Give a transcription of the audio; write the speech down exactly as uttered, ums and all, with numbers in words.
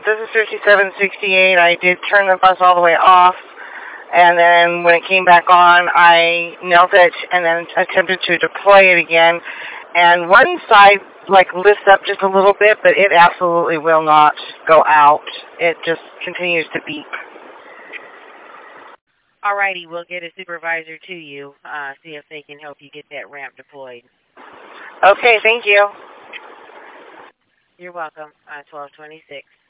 this is fifty-seven sixty-eight. I did turn the bus all the way off, and then when it came back on, I knelt it and then attempted to deploy it again. And one side, like, lifts up just a little bit, but it absolutely will not go out. It just continues to beep. Alrighty, we'll get a supervisor to you, uh, see if they can help you get that ramp deployed. Okay, thank you. You're welcome. Uh, twelve twenty-six.